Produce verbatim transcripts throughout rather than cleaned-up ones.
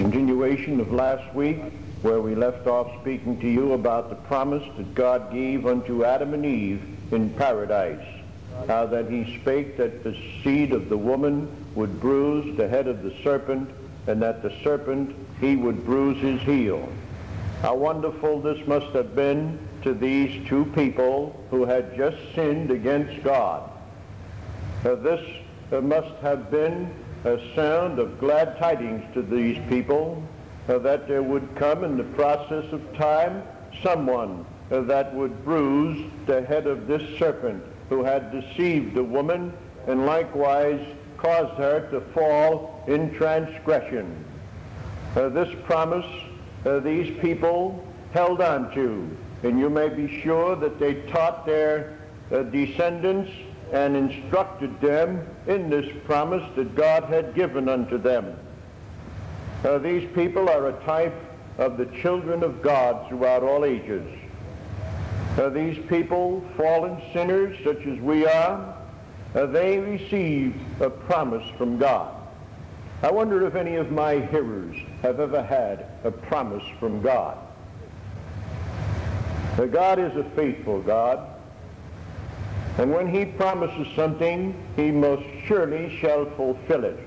Continuation of last week, where we left off speaking to you about the promise that God gave unto Adam and Eve in paradise, how that he spake that the seed of the woman would bruise the head of the serpent, and that the serpent, he would bruise his heel. How wonderful this must have been to these two people who had just sinned against God. Uh, this uh, must have been a sound of glad tidings to these people, uh, that there would come in the process of time someone uh, that would bruise the head of this serpent who had deceived the woman and likewise caused her to fall in transgression. Uh, this promise uh, these people held on to, and you may be sure that they taught their uh, descendants and instructed them in this promise that God had given unto them. Uh, these people are a type of the children of God throughout all ages. Uh, these people, fallen sinners such as we are, uh, they received a promise from God. I wonder if any of my hearers have ever had a promise from God. Uh, God is a faithful God. And when he promises something, he most surely shall fulfill it.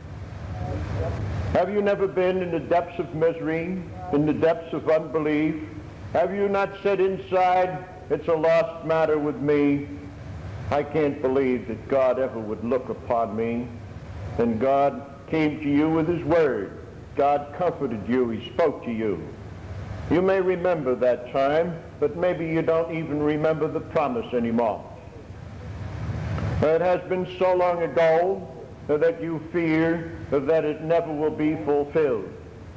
Have you never been in the depths of misery, in the depths of unbelief? Have you not said inside, it's a lost matter with me? I can't believe that God ever would look upon me. And God came to you with his word. God comforted you. He spoke to you. You may remember that time, but maybe you don't even remember the promise anymore. It has been so long ago that you fear that it never will be fulfilled.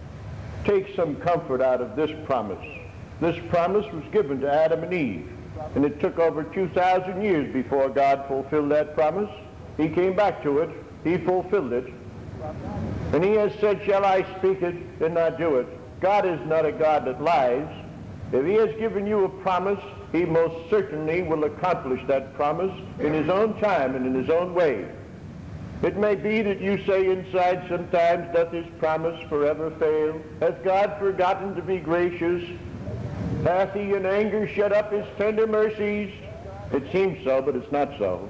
Take some comfort out of this promise. This promise was given to Adam and Eve, and it took over two thousand years before God fulfilled that promise. He came back to it. He fulfilled it. And he has said, shall I speak it and not do it? God is not a God that lies. If he has given you a promise, he most certainly will accomplish that promise in his own time and in his own way. It may be that you say inside sometimes, doth his promise forever fail? Has God forgotten to be gracious? Hath he in anger shut up his tender mercies? It seems so, but it's not so.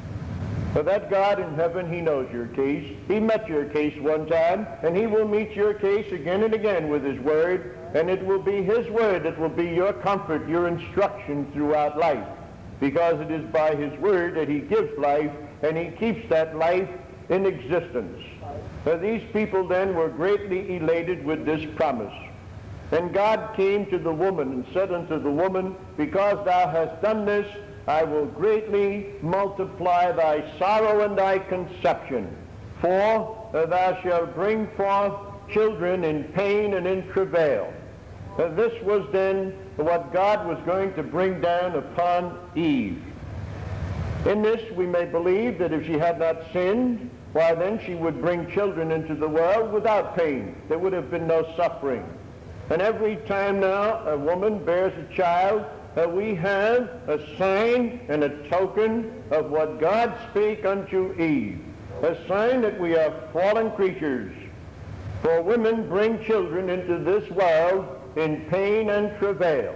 For that God in heaven, he knows your case. He met your case one time, and he will meet your case again and again with his word, and it will be his word that will be your comfort, your instruction throughout life, because it is by his word that he gives life, and he keeps that life in existence. So these people then were greatly elated with this promise. And God came to the woman and said unto the woman, because thou hast done this, I will greatly multiply thy sorrow and thy conception. For thou shalt bring forth children in pain and in travail. Uh, this was then what God was going to bring down upon Eve. In this we may believe that if she had not sinned, why then she would bring children into the world without pain. There would have been no suffering. And every time now a woman bears a child, Uh, we have a sign and a token of what God spake unto Eve, a sign that we are fallen creatures. For women bring children into this world in pain and travail.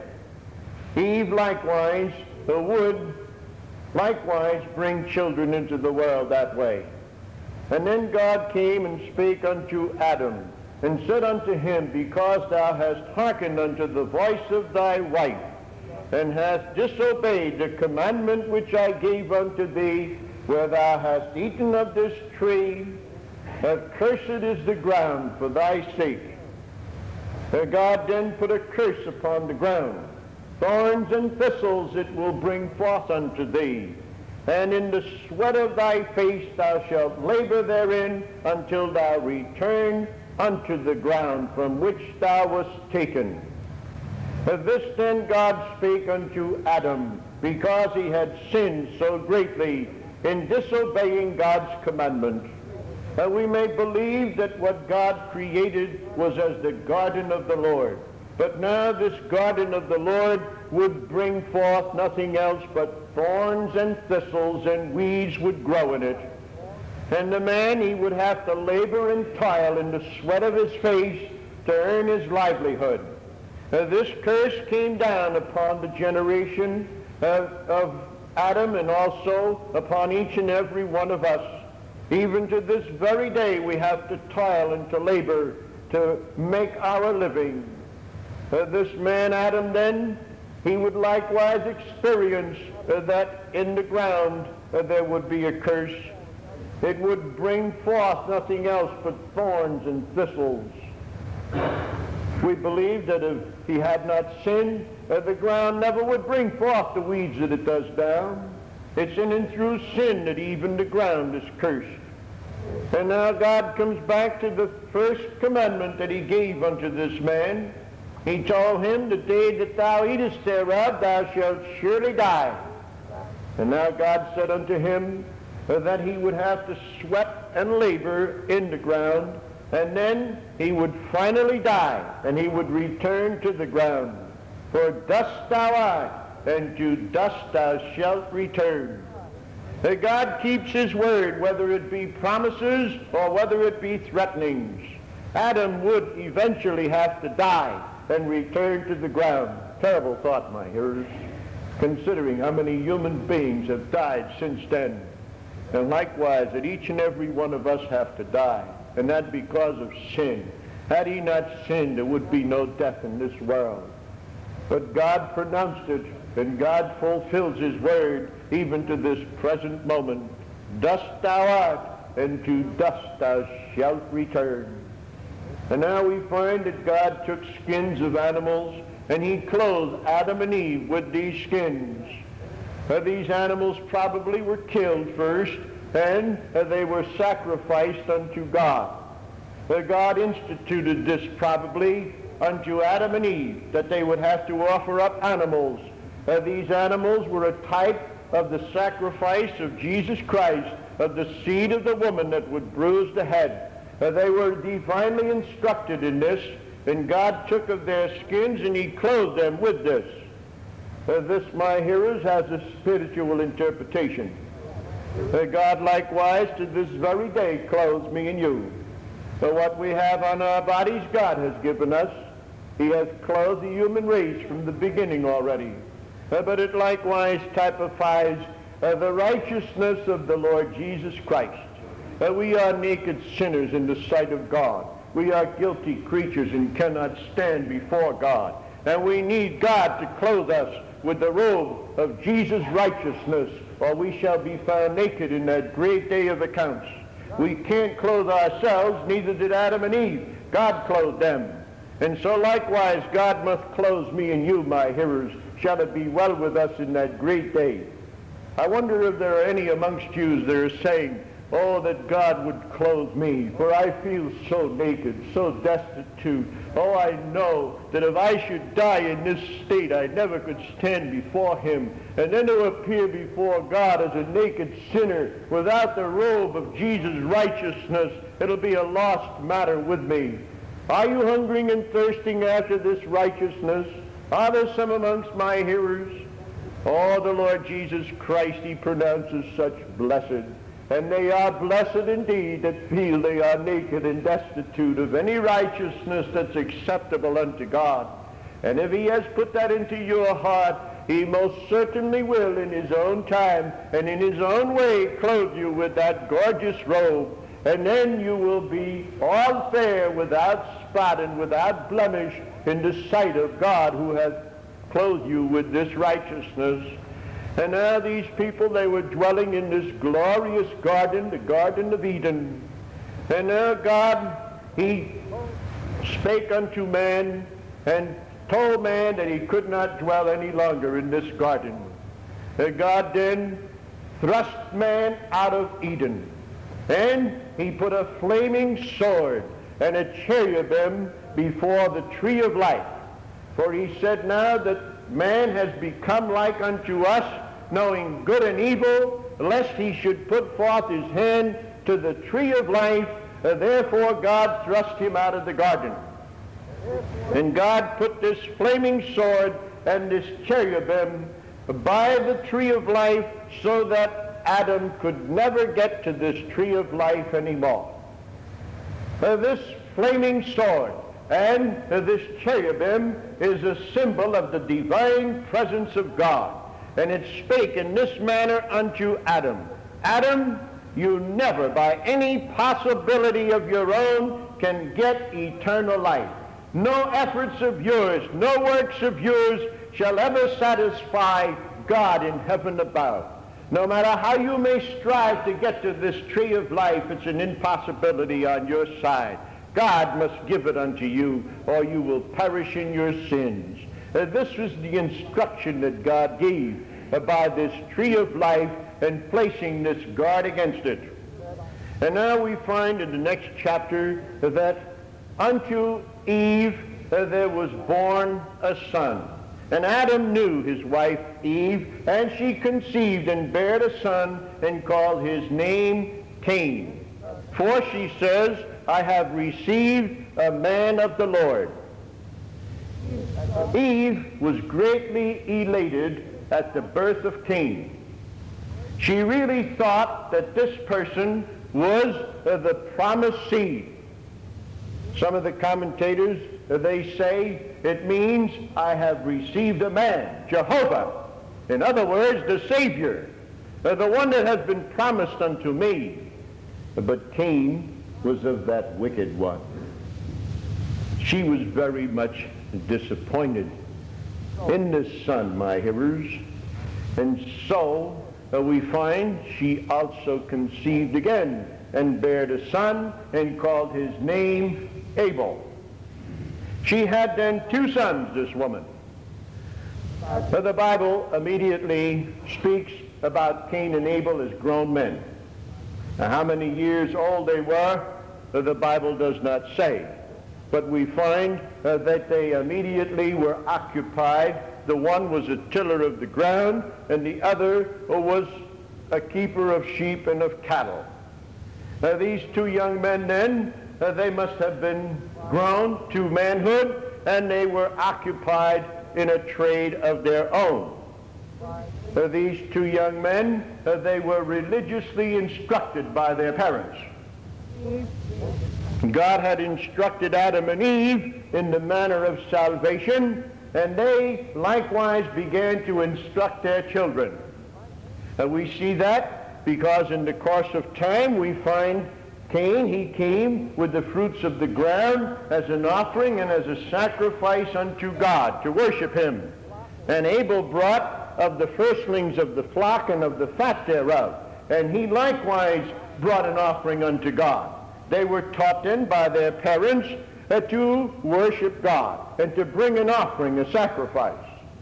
Eve likewise uh, would likewise bring children into the world that way. And then God came and spake unto Adam, and said unto him, because thou hast hearkened unto the voice of thy wife, and hast disobeyed the commandment which I gave unto thee, where thou hast eaten of this tree, uh, cursed is the ground for thy sake. Uh, God then put a curse upon the ground. Thorns and thistles it will bring forth unto thee, and in the sweat of thy face thou shalt labor therein until thou return unto the ground from which thou wast taken. Uh, this then God spake unto Adam, because he had sinned so greatly in disobeying God's commandment. That we may believe that what God created was as the garden of the Lord. But now this garden of the Lord would bring forth nothing else but thorns and thistles, and weeds would grow in it. And the man, he would have to labor and toil in the sweat of his face to earn his livelihood. Uh, this curse came down upon the generation uh, of Adam and also upon each and every one of us. Even to this very day we have to toil and to labor to make our living. Uh, this man Adam then, he would likewise experience uh, that in the ground uh, there would be a curse. It would bring forth nothing else but thorns and thistles. We believe that if he had not sinned, uh, the ground never would bring forth the weeds that it does now. It's in and through sin that even the ground is cursed. And now God comes back to the first commandment that he gave unto this man. He told him, the day that thou eatest thereof, thou shalt surely die. And now God said unto him uh, that he would have to sweat and labor in the ground, and then he would finally die, and he would return to the ground. For dust thou art, and to dust thou shalt return. That God keeps his word, whether it be promises or whether it be threatenings. Adam would eventually have to die and return to the ground. Terrible thought, my hearers, considering how many human beings have died since then. And likewise, that each and every one of us have to die, and that because of sin. Had he not sinned, there would be no death in this world. But God pronounced it, and God fulfills his word even to this present moment. Dust thou art, and to dust thou shalt return. And now we find that God took skins of animals, and he clothed Adam and Eve with these skins. Uh, these animals probably were killed first, and uh, they were sacrificed unto God. Uh, God instituted this probably unto Adam and Eve, that they would have to offer up animals. Uh, these animals were a type of the sacrifice of Jesus Christ, of the seed of the woman that would bruise the head. Uh, they were divinely instructed in this, and God took of their skins and he clothed them with this. Uh, this, my hearers, has a spiritual interpretation. Uh, God likewise to this very day clothes me and you. So what we have on our bodies, God has given us. He has clothed the human race from the beginning already. Uh, but it likewise typifies uh, the righteousness of the Lord Jesus Christ. Uh, we are naked sinners in the sight of God. We are guilty creatures and cannot stand before God. And we need God to clothe us with the robe of Jesus' righteousness, or we shall be found naked in that great day of accounts. We can't clothe ourselves, neither did Adam and Eve. God clothed them. And so likewise God must clothe me and you, my hearers, shall it be well with us in that great day. I wonder if there are any amongst you that are saying, oh, that God would clothe me, for I feel so naked, so destitute. Oh, I know that if I should die in this state, I never could stand before him, and then to appear before God as a naked sinner without the robe of Jesus' righteousness, it'll be a lost matter with me. Are you hungering and thirsting after this righteousness? Are there some amongst my hearers? Oh, the Lord Jesus Christ, he pronounces such blessed. And they are blessed indeed that feel they are naked and destitute of any righteousness that's acceptable unto God. And if he has put that into your heart, he most certainly will in his own time and in his own way clothe you with that gorgeous robe. And then you will be all fair, without spot and without blemish in the sight of God, who has clothed you with this righteousness. And now these people, they were dwelling in this glorious garden, the Garden of Eden. And now God, he spake unto man and told man that he could not dwell any longer in this garden. And God then thrust man out of Eden. And he put a flaming sword and a cherubim before the tree of life. For he said now that man has become like unto us, knowing good and evil, lest he should put forth his hand to the tree of life. Uh, therefore God thrust him out of the garden. And God put this flaming sword and this cherubim by the tree of life, so that Adam could never get to this tree of life anymore. Uh, this flaming sword and uh, this cherubim is a symbol of the divine presence of God. And it spake in this manner unto Adam, Adam, you never by any possibility of your own can get eternal life. No efforts of yours, no works of yours shall ever satisfy God in heaven above. No matter how you may strive to get to this tree of life, it's an impossibility on your side. God must give it unto you, or you will perish in your sins. Uh, this was the instruction that God gave uh, by this tree of life and placing this guard against it. And now we find in the next chapter uh, that unto Eve uh, there was born a son. And Adam knew his wife Eve, and she conceived and bare a son, and called his name Cain. For she says, I have received a man of the Lord. Eve was greatly elated at the birth of Cain. She really thought that this person was uh, the promised seed. Some of the commentators, uh, they say it means I have received a man, Jehovah. In other words, the Savior, uh, the one that has been promised unto me. But Cain was of that wicked one. She was very much disappointed in this son, my hearers. And so uh, we find she also conceived again and bare a son and called his name Abel. She had then two sons, this woman. Uh, the Bible immediately speaks about Cain and Abel as grown men. Now, how many years old they were, uh, the Bible does not say. But we find uh, that they immediately were occupied. The one was a tiller of the ground, and the other uh, was a keeper of sheep and of cattle. Uh, these two young men then, uh, they must have been grown to manhood, and they were occupied in a trade of their own. Uh, these two young men, uh, they were religiously instructed by their parents. God had instructed Adam and Eve in the manner of salvation, and they likewise began to instruct their children. Uh, we see that because in the course of time we find Cain, he came with the fruits of the ground as an offering and as a sacrifice unto God to worship him. And Abel brought of the firstlings of the flock and of the fat thereof, and he likewise brought an offering unto God. They were taught then by their parents uh, to worship God and to bring an offering, a sacrifice.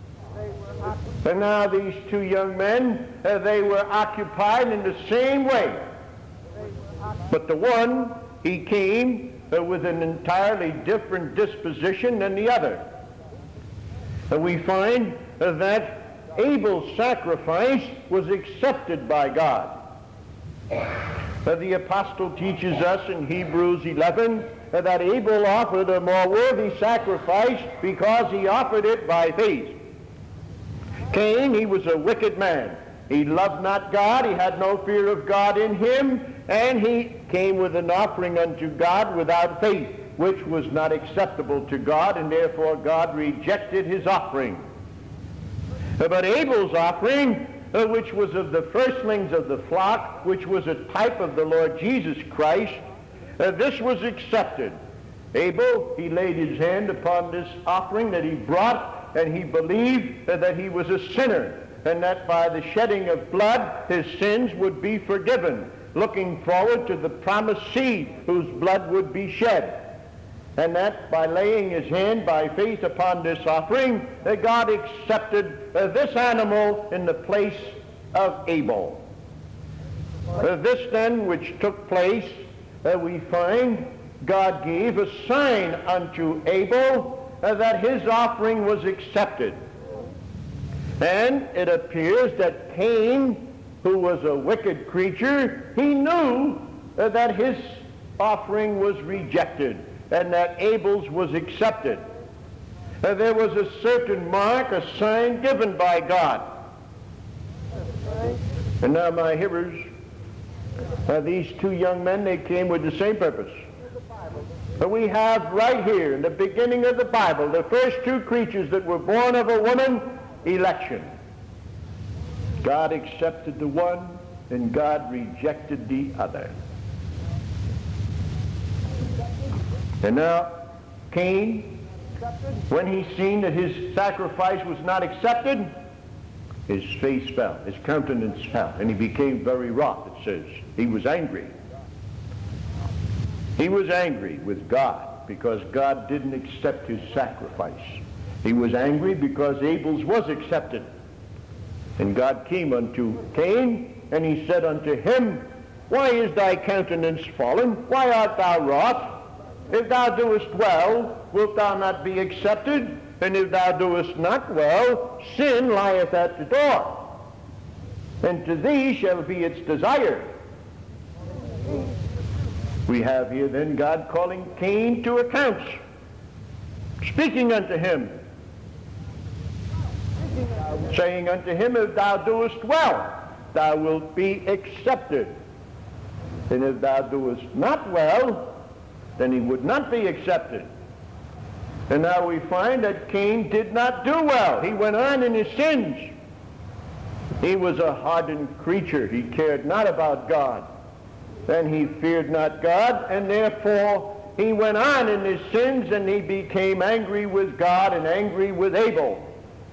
And now these two young men, uh, they were occupied in the same way. But the one, he came uh, with an entirely different disposition than the other. And we find uh, that Abel's sacrifice was accepted by God. Uh, the apostle teaches us in Hebrews eleven uh, that Abel offered a more worthy sacrifice because he offered it by faith. Cain, he was a wicked man. He loved not God, he had no fear of God in him, and he came with an offering unto God without faith, which was not acceptable to God, and therefore God rejected his offering. Uh, but Abel's offering, Uh, which was of the firstlings of the flock, which was a type of the Lord Jesus Christ, uh, this was accepted. Abel, he laid his hand upon this offering that he brought, and he believed uh, that he was a sinner, and that by the shedding of blood his sins would be forgiven, looking forward to the promised seed whose blood would be shed. And that by laying his hand by faith upon this offering, that God accepted uh, this animal in the place of Abel. Uh, this then which took place, uh, we find God gave a sign unto Abel uh, that his offering was accepted. And it appears that Cain, who was a wicked creature, he knew uh, that his offering was rejected, and that Abel's was accepted. Uh, there was a certain mark, a sign given by God. And now, my hearers, uh, these two young men, they came with the same purpose. But we have right here in the beginning of the Bible, the first two creatures that were born of a woman, election. God accepted the one, and God rejected the other. And now, Cain, when he seen that his sacrifice was not accepted, his face fell, his countenance fell, and he became very wroth, it says. He was angry. He was angry with God because God didn't accept his sacrifice. He was angry because Abel's was accepted. And God came unto Cain, and he said unto him, Why is thy countenance fallen? Why art thou wroth? If thou doest well, wilt thou not be accepted? And if thou doest not well, sin lieth at the door, and to thee shall be its desire. We have here then God calling Cain to account, speaking unto him, saying unto him, If thou doest well, thou wilt be accepted. And if thou doest not well, then he would not be accepted. And now we find that Cain did not do well. He went on in his sins. He was a hardened creature. He cared not about God. Then he feared not God, and therefore he went on in his sins, and he became angry with God and angry with Abel.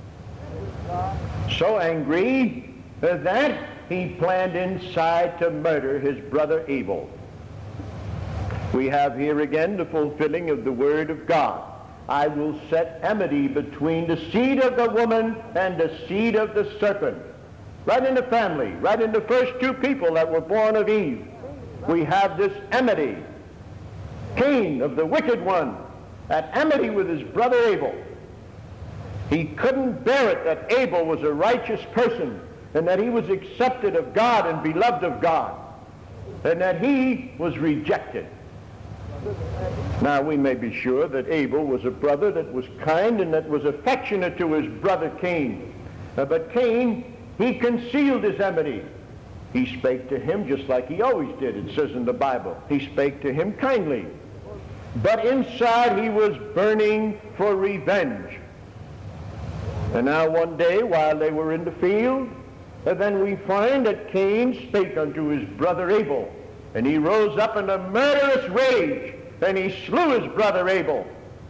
So angry that he planned inside to murder his brother Abel. We have here again the fulfilling of the word of God. I will set enmity between the seed of the woman and the seed of the serpent. Right in the family, right in the first two people that were born of Eve, we have this enmity. Cain, of the wicked one, at enmity with his brother Abel. He couldn't bear it that Abel was a righteous person, and that he was accepted of God and beloved of God, and that he was rejected. Now, we may be sure that Abel was a brother that was kind and that was affectionate to his brother Cain. Uh, but Cain, he concealed his enmity. He spake to him just like he always did, it says in the Bible. He spake to him kindly. But inside he was burning for revenge. And now one day, while they were in the field, uh, then we find that Cain spake unto his brother Abel. And he rose up in a murderous rage, and he slew his brother Abel.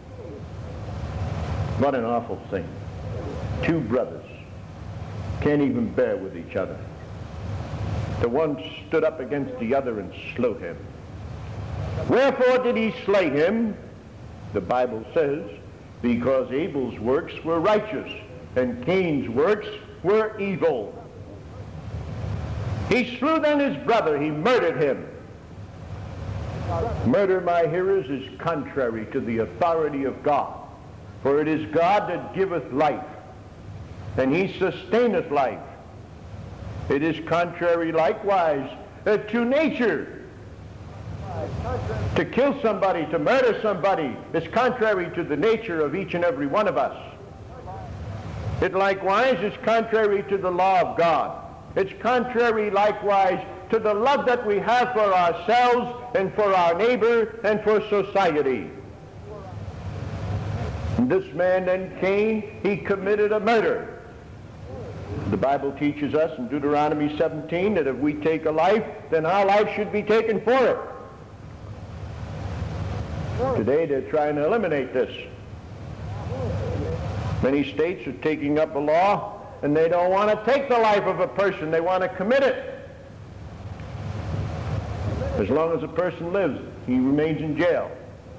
What an awful thing. Two brothers can't even bear with each other. The one stood up against the other and slew him. Wherefore did he slay him? The Bible says, because Abel's works were righteous, and Cain's works were evil. He slew then his brother, he murdered him. Murder, my hearers, is contrary to the authority of God. For it is God that giveth life, and he sustaineth life. It is contrary likewise uh, to nature. To kill somebody, to murder somebody, is contrary to the nature of each and every one of us. It likewise is contrary to the law of God. It's contrary likewise to the love that we have for ourselves and for our neighbor and for society. And this man then, Cain, he committed a murder. The Bible teaches us in Deuteronomy seventeen that if we take a life, then our life should be taken for it. Today they're trying to eliminate this. Many states are taking up a law, and they don't want to take the life of a person, they want to commit it. As long as a person lives, he remains in jail.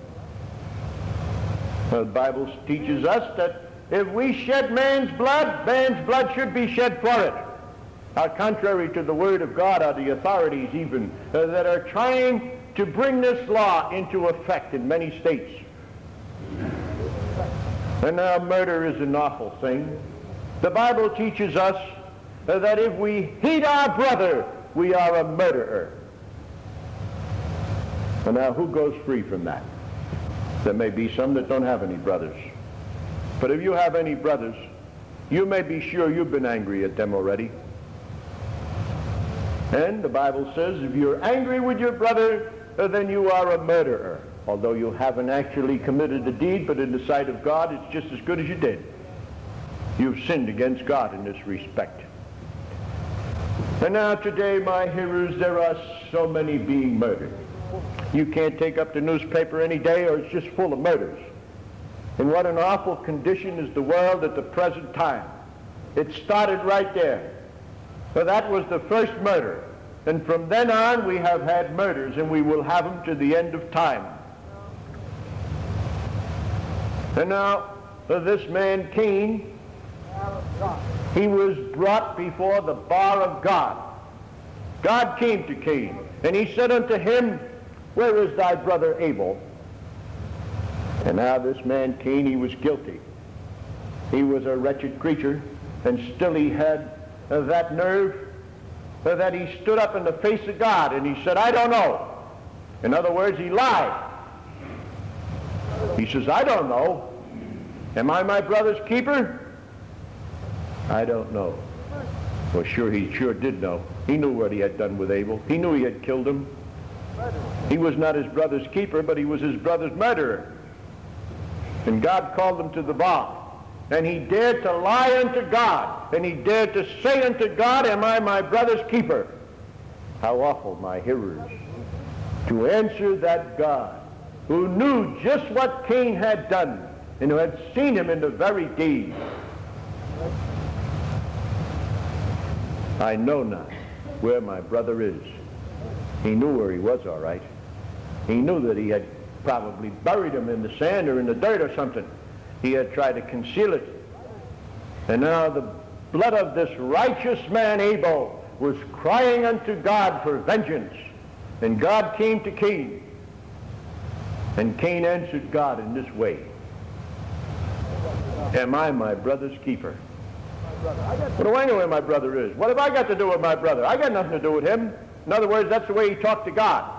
The Bible teaches us that if we shed man's blood, man's blood should be shed for it. Now, contrary to the word of God are the authorities even uh, that are trying to bring this law into effect in many states. And now murder is an awful thing. The Bible teaches us uh, that if we hate our brother, we are a murderer. And now who goes free from that? There may be some that don't have any brothers. But if you have any brothers, you may be sure you've been angry at them already. And the Bible says if you're angry with your brother, then you are a murderer. Although you haven't actually committed the deed, but in the sight of God, it's just as good as you did. You've sinned against God in this respect. And now today, my hearers, there are so many being murdered. You can't take up the newspaper any day or it's just full of murders. And what an awful condition is the world at the present time. It started right there. So that was the first murder. And from then on, we have had murders, and we will have them to the end of time. And now, uh, this man Cain, he was brought before the bar of God. God came to Cain, and he said unto him, where is thy brother Abel? And now this man Cain, he was guilty. He was a wretched creature, and still he had uh, that nerve uh, that he stood up in the face of God, and he said, I don't know. In other words, he lied. He says, I don't know. Am I my brother's keeper? I don't know. Well, sure, he sure did know. He knew what he had done with Abel. He knew he had killed him. He was not his brother's keeper, but he was his brother's murderer. And God called him to the bar. And he dared to lie unto God. And he dared to say unto God, am I my brother's keeper? How awful, my hearers, to answer that God who knew just what Cain had done and who had seen him in the very deed. I know not where my brother is. He knew where he was, all right. He knew that he had probably buried him in the sand or in the dirt or something. He had tried to conceal it. And now the blood of this righteous man Abel was crying unto God for vengeance. And God came to Cain. And Cain answered God in this way. Am I my brother's keeper? What do I know where my brother is? What have I got to do with my brother? I got nothing to do with him. In other words, that's the way he talked to God.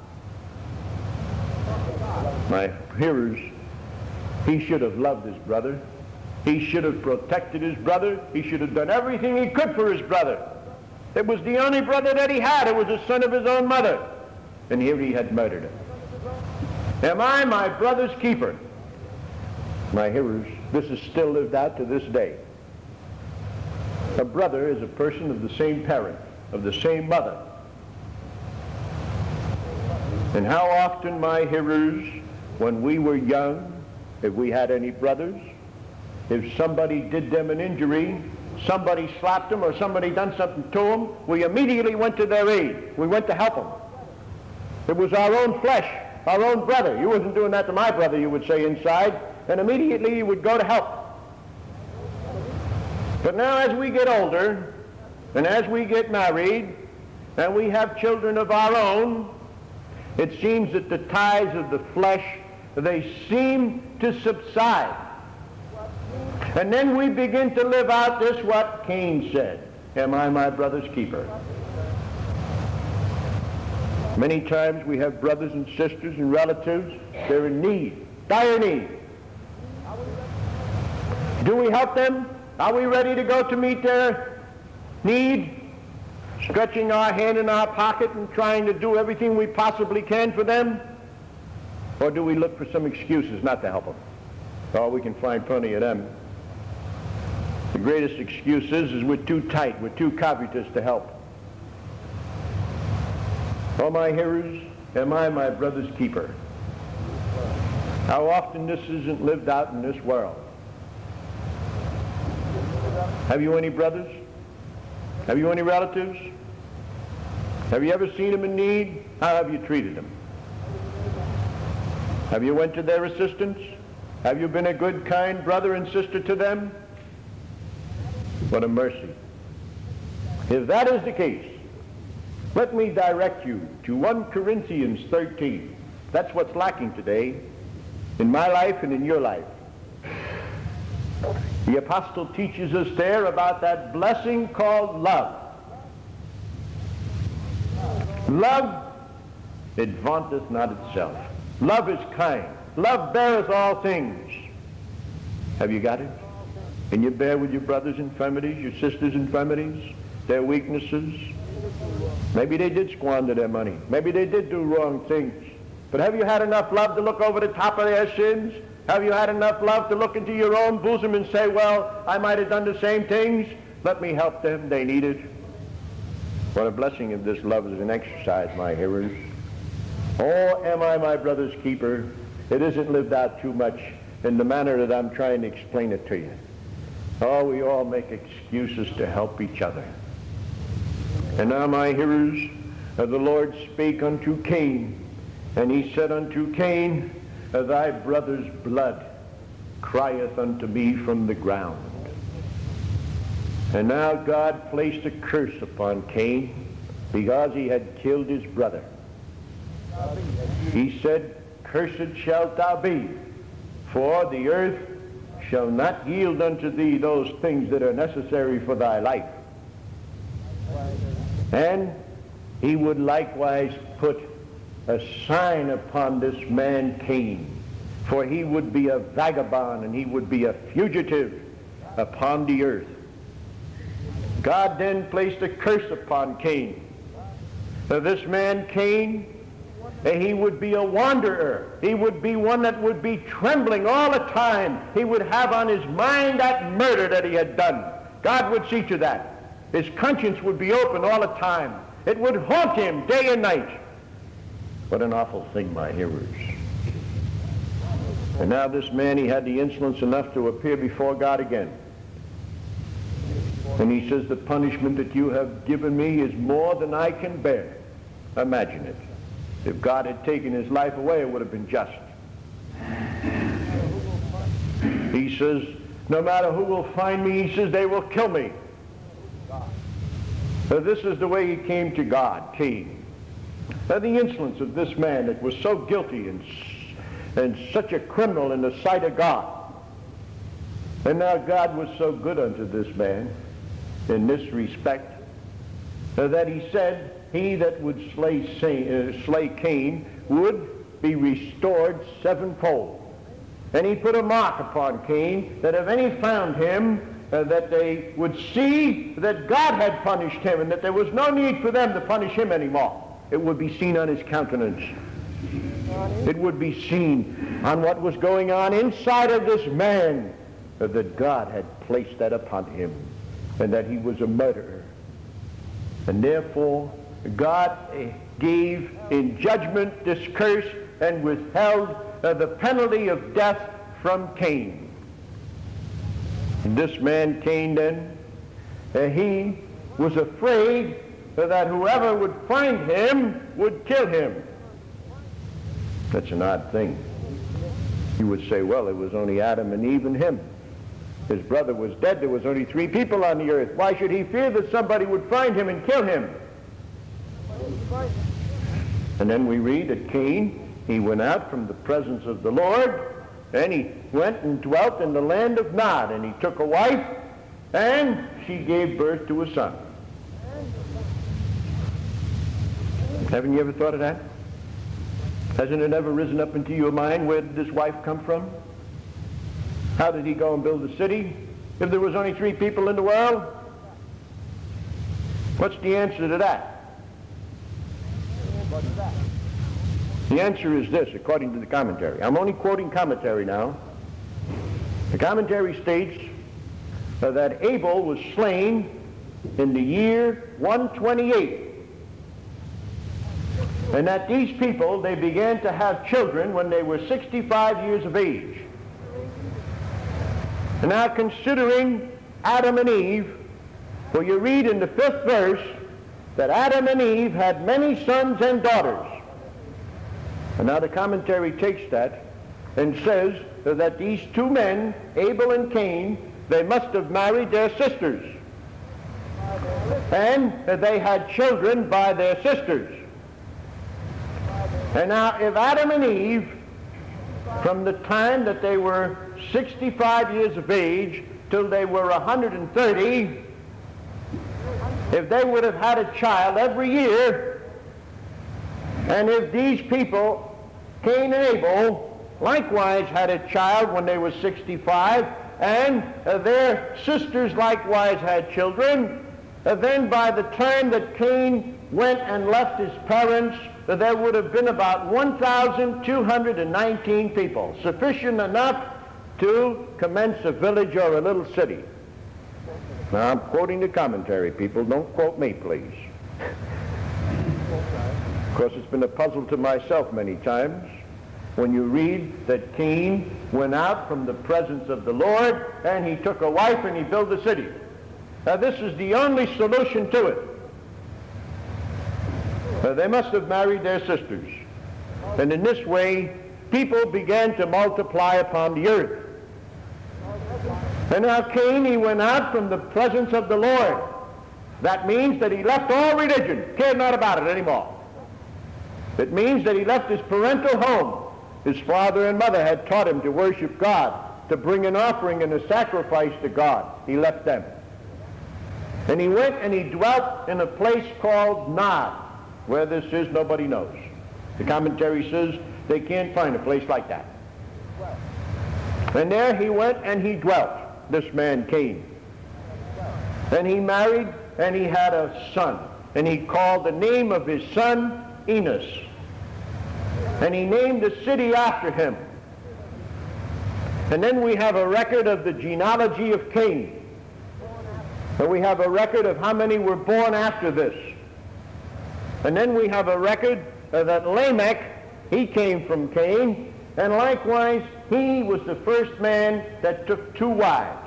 My hearers, he should have loved his brother. He should have protected his brother. He should have done everything he could for his brother. It was the only brother that he had. It was the son of his own mother. And here he had murdered him. Am I my brother's keeper? My hearers, this is still lived out to this day. A brother is a person of the same parent, of the same mother. And how often, my hearers, when we were young, if we had any brothers, if somebody did them an injury, somebody slapped them or somebody done something to them, we immediately went to their aid. We went to help them. It was our own flesh, our own brother. You wasn't doing that to my brother, you would say inside, and immediately you would go to help. But now as we get older, and as we get married, and we have children of our own, it seems that the ties of the flesh, they seem to subside. And then we begin to live out this what Cain said, am I my brother's keeper? Many times we have brothers and sisters and relatives, they're in need, dire need. Do we help them? Are we ready to go to meet their need? Stretching our hand in our pocket and trying to do everything we possibly can for them? Or do we look for some excuses not to help them? Oh, we can find plenty of them. The greatest excuse is, is we're too tight, we're too covetous to help. Oh, my hearers, am I my brother's keeper? How often this isn't lived out in this world. Have you any brothers? Have you any relatives? Have you ever seen them in need? How have you treated them? Have you went to their assistance? Have you been a good, kind brother and sister to them? What a mercy. If that is the case, let me direct you to First Corinthians thirteen. That's what's lacking today in my life and in your life. The apostle teaches us there about that blessing called love. Love, it vaunteth not itself. Love is kind. Love beareth all things. Have you got it? Can you bear with your brothers' infirmities, your sisters' infirmities, their weaknesses, Maybe they did squander their money. Maybe they did do wrong things. But have you had enough love to look over the top of their sins? Have you had enough love to look into your own bosom and say, well, I might have done the same things. Let me help them. They need it. What a blessing if this love is an exercise, my hearers. Oh, am I my brother's keeper? It isn't lived out too much in the manner that I'm trying to explain it to you. Oh, we all make excuses to help each other. And now, my hearers, uh, the Lord spake unto Cain, and he said unto Cain, thy brother's blood crieth unto me from the ground. And now God placed a curse upon Cain because he had killed his brother. He said, cursed shalt thou be, for the earth shall not yield unto thee those things that are necessary for thy life. And he would likewise put a sign upon this man Cain, for he would be a vagabond and he would be a fugitive upon the earth. God then placed a curse upon Cain. So this man Cain, he would be a wanderer. He would be one that would be trembling all the time. He would have on his mind that murder that he had done. God would see to that. His conscience would be open all the time. It would haunt him day and night. What an awful thing, my hearers. And now this man, he had the insolence enough to appear before God again. And he says, the punishment that you have given me is more than I can bear. Imagine it. If God had taken his life away, it would have been just. He says, no matter who will find me, he says, they will kill me. So this is the way he came to God, Cain. Now the insolence of this man that was so guilty and, and such a criminal in the sight of God. And now God was so good unto this man in this respect uh, that he said he that would slay, uh, slay Cain would be restored sevenfold. And he put a mark upon Cain that if any found him, uh, that they would see that God had punished him and that there was no need for them to punish him anymore. It would be seen on his countenance. It would be seen on what was going on inside of this man, uh, that God had placed that upon him and that he was a murderer. And therefore, God gave in judgment this curse and withheld uh, the penalty of death from Cain. And this man Cain then, uh, he was afraid uh, that whoever would find him would kill him. That's an odd thing. You would say, well, it was only Adam and Eve and him. His brother was dead. There was only three people on the earth. Why should he fear that somebody would find him and kill him? And then we read that Cain, he went out from the presence of the Lord, and he went and dwelt in the land of Nod, and he took a wife, and she gave birth to a son. Haven't you ever thought of that? Hasn't it ever risen up into your mind, where did this wife come from? How did he go and build a city if there was only three people in the world? What's the answer to that? The answer is this, according to the commentary. I'm only quoting commentary now. The commentary states uh, that Abel was slain in the year one twenty-eight. And that these people, they began to have children when they were sixty-five years of age. And now considering Adam and Eve, well, you read in the fifth verse that Adam and Eve had many sons and daughters. And now the commentary takes that and says that these two men, Abel and Cain, they must have married their sisters. And that they had children by their sisters. And now if Adam and Eve, from the time that they were sixty-five years of age till they were one hundred thirty, if they would have had a child every year, and if these people, Cain and Abel, likewise had a child when they were sixty-five, and uh, their sisters likewise had children, Uh, then by the time that Cain went and left his parents, uh, there would have been about one thousand two hundred nineteen people, sufficient enough to commence a village or a little city. Now I'm quoting the commentary, people. Don't quote me, please. Of course, it's been a puzzle to myself many times when you read that Cain went out from the presence of the Lord and he took a wife and he built a city. Now this is the only solution to it. Uh, they must have married their sisters. And in this way, people began to multiply upon the earth. And now Cain, he went out from the presence of the Lord. That means that he left all religion, cared not about it anymore. It means that he left his parental home. His father and mother had taught him to worship God, to bring an offering and a sacrifice to God. He left them. And he went and he dwelt in a place called Nod. Where this is, nobody knows. The commentary says they can't find a place like that. And there he went and he dwelt, this man Cain. And he married and he had a son. And he called the name of his son Enos. And he named a city after him. And then we have a record of the genealogy of Cain. And we have a record of how many were born after this. And then we have a record uh, that Lamech, he came from Cain, and likewise he was the first man that took two wives.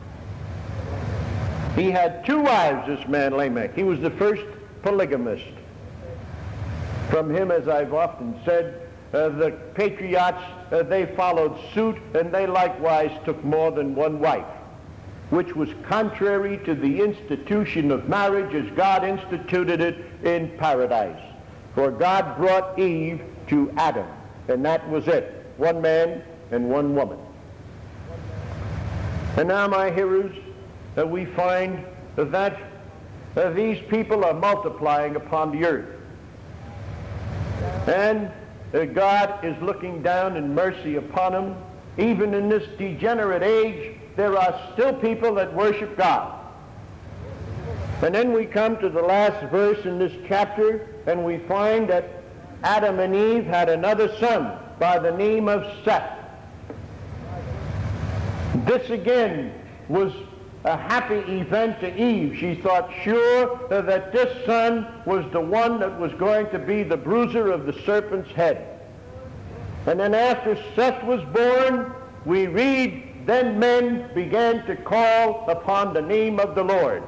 He had two wives, this man Lamech. He was the first polygamist. From him, as I've often said, uh, the patriots, uh, they followed suit, and they likewise took more than one wife, which was contrary to the institution of marriage as God instituted it in paradise. For God brought Eve to Adam, and that was it. One man and one woman. And now, my hearers, uh, we find that uh, these people are multiplying upon the earth. And uh, God is looking down in mercy upon them. Even in this degenerate age, there are still people that worship God. And then we come to the last verse in this chapter, and we find that Adam and Eve had another son by the name of Seth. This again was a happy event to Eve. She thought sure that this son was the one that was going to be the bruiser of the serpent's head. And then after Seth was born, we read, then men began to call upon the name of the Lord.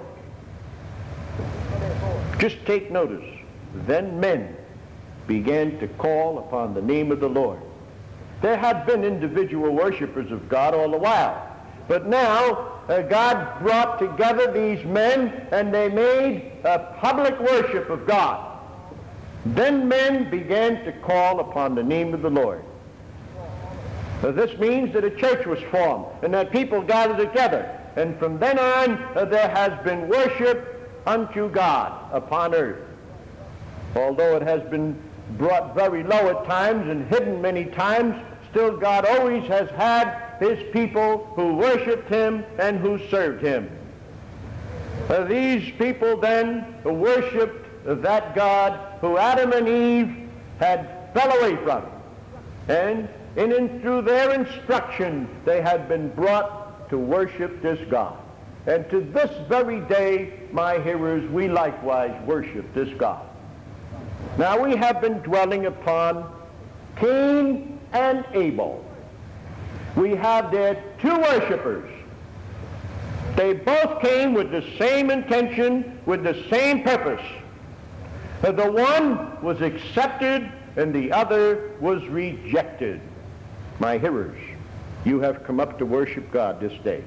Just take notice. Then men began to call upon the name of the Lord. There had been individual worshipers of God all the while. But now, uh, God brought together these men, and they made a public worship of God. Then men began to call upon the name of the Lord. Uh, this means that a church was formed, and that people gathered together. And from then on, uh, there has been worship unto God upon earth. Although it has been brought very low at times and hidden many times, still God always has had his people who worshiped him and who served him. Uh, these people then worshiped that God who Adam and Eve had fell away from. And in and through their instruction, they had been brought to worship this God. And to this very day, my hearers, we likewise worship this God. Now we have been dwelling upon Cain and Abel. We have there two worshipers. They both came with the same intention, with the same purpose. The one was accepted and the other was rejected. My hearers, you have come up to worship God this day.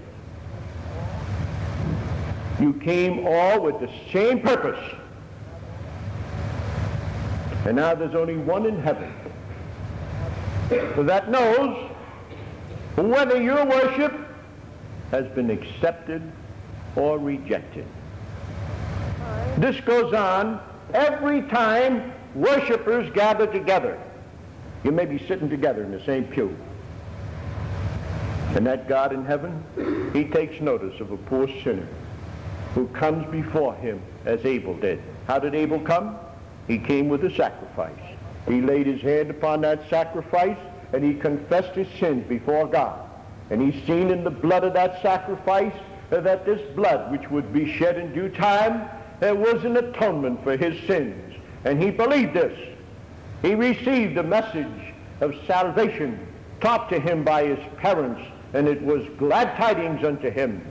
You came all with the same purpose. And now there's only one in heaven that knows whether your worship has been accepted or rejected. This goes on every time worshipers gather together. You may be sitting together in the same pew. And that God in heaven, he takes notice of a poor sinner. who comes before him as Abel did. How did Abel come? He came with a sacrifice. He laid his hand upon that sacrifice and he confessed his sins before God. And he's seen in the blood of that sacrifice uh, that this blood which would be shed in due time uh, was an atonement for his sins. And he believed this. He received a message of salvation taught to him by his parents, and it was glad tidings unto him.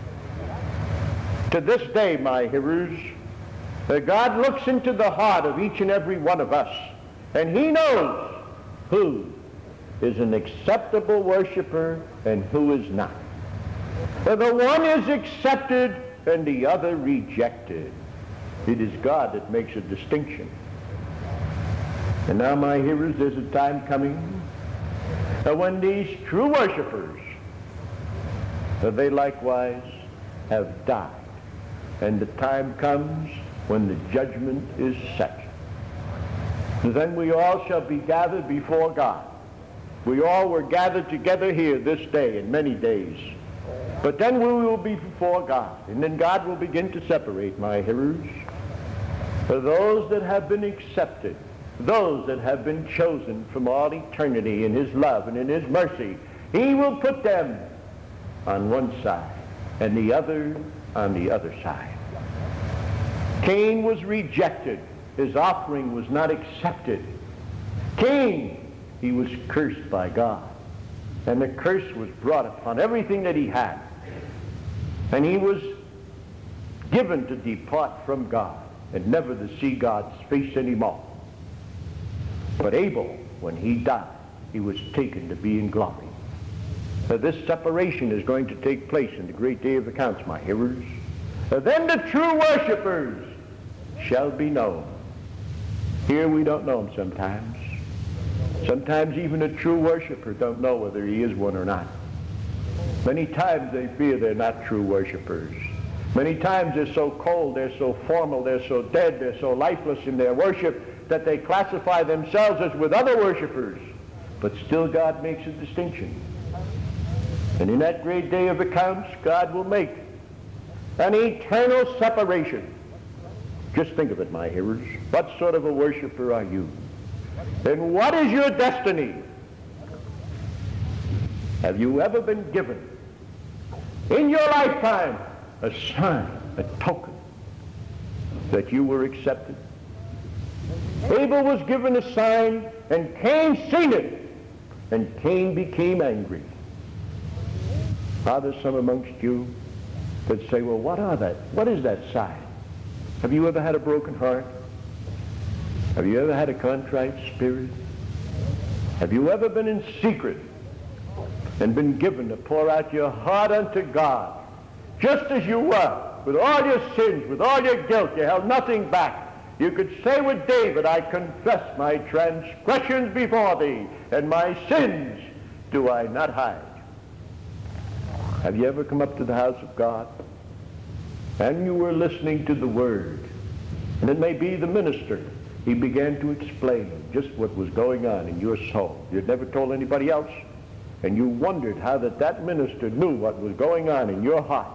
To this day, my hearers, uh, God looks into the heart of each and every one of us, and he knows who is an acceptable worshiper and who is not. Uh, the one is accepted and the other rejected. It is God that makes a distinction. And now, my hearers, there's a time coming uh, when these true worshipers, uh, they likewise have died. And the time comes when the judgment is set. Then we all shall be gathered before God. We all were gathered together here this day and many days. But then we will be before God. And then God will begin to separate, my hearers, for those that have been accepted, those that have been chosen from all eternity in his love and in his mercy. He will put them on one side and the other on the other side. Cain was rejected. His offering was not accepted. Cain, he was cursed by God. And the curse was brought upon everything that he had. And he was given to depart from God and never to see God's face anymore. But Abel, when he died, he was taken to be in glory. So this separation is going to take place in the great day of accounts, my hearers. So then the true worshipers shall be known. Here we don't know them sometimes. Sometimes even a true worshiper don't know whether he is one or not. Many times they fear they're not true worshipers. Many times they're so cold, they're so formal, they're so dead, they're so lifeless in their worship that they classify themselves as with other worshipers. But still God makes a distinction. And in that great day of accounts, God will make an eternal separation. Just think of it, my hearers. What sort of a worshiper are you? And what is your destiny? Have you ever been given in your lifetime a sign, a token that you were accepted? Abel was given a sign, and Cain seen it, and Cain became angry. Are there some amongst you that say, well, what are that? What is that sign? Have you ever had a broken heart? Have you ever had a contrite spirit? Have you ever been in secret and been given to pour out your heart unto God, just as you were, with all your sins, with all your guilt? You held nothing back. You could say with David, I confess my transgressions before thee, and my sins do I not hide. Have you ever come up to the house of God and you were listening to the word, and it may be the minister, he began to explain just what was going on in your soul. You'd never told anybody else, and you wondered how that that minister knew what was going on in your heart.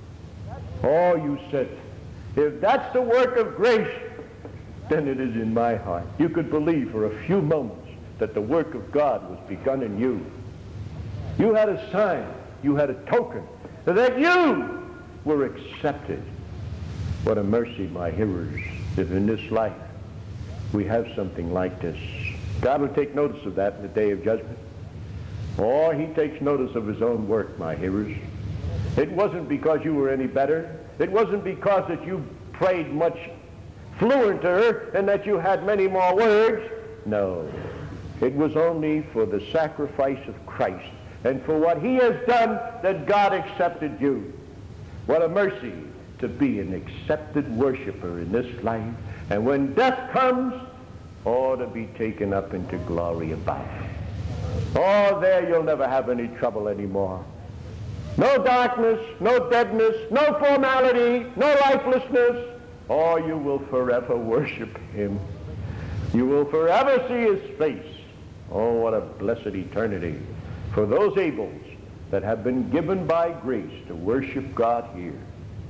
Oh, you said, if that's the work of grace, then it is in my heart. You could believe for a few moments that the work of God was begun in you. You had a sign, you had a token that you were accepted. What a mercy, my hearers, if in this life we have something like this. God will take notice of that in the day of judgment. Or he takes notice of his own work, my hearers. It wasn't because you were any better. It wasn't because that you prayed much fluenter and that you had many more words. No. It was only for the sacrifice of Christ and for what he has done that God accepted you. What a mercy to be an accepted worshiper in this life. And when death comes, oh, to be taken up into glory above. Oh, there you'll never have any trouble anymore. No darkness, no deadness, no formality, no lifelessness. Oh, you will forever worship him. You will forever see his face. Oh, what a blessed eternity for those Abels that have been given by grace to worship God here.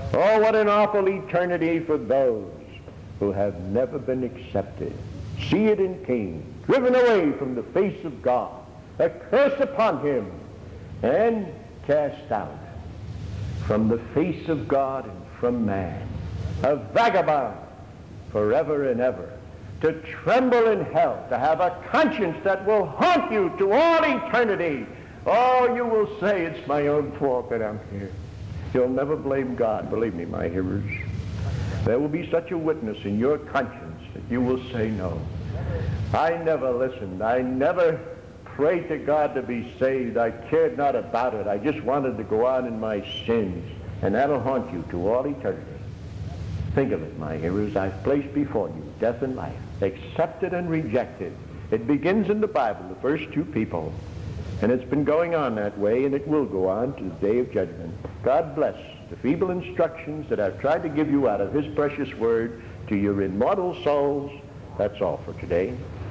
Oh, what an awful eternity for those who have never been accepted. See it in Cain, driven away from the face of God, a curse upon him, and cast out from the face of God and from man, a vagabond forever and ever, to tremble in hell, to have a conscience that will haunt you to all eternity. Oh, you will say, it's my own fault that I'm here. You'll never blame God, believe me, my hearers. There will be such a witness in your conscience that you will say, no, I never listened. I never prayed to God to be saved. I cared not about it. I just wanted to go on in my sins. And that'll haunt you to all eternity. Think of it, my hearers. I've placed before you death and life, accepted and rejected. It begins in the Bible, the first two people. And it's been going on that way, and it will go on to the day of judgment. God bless the feeble instructions that I've tried to give you out of his precious word to your immortal souls. That's all for today.